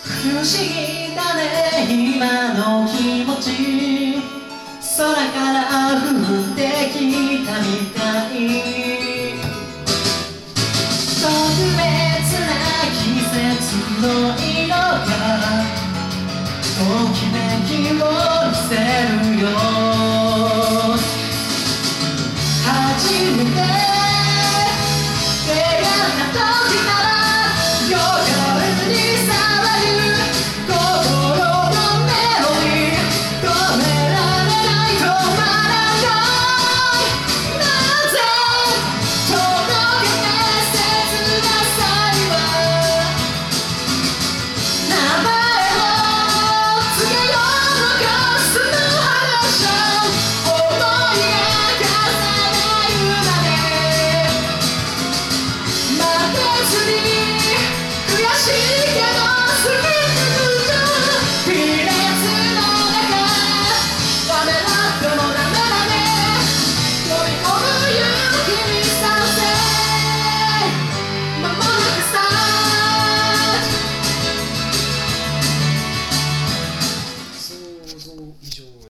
不思議だね今の気持ち、空から降ってきたみたい。特別な季節の色がときめきを見せるよ。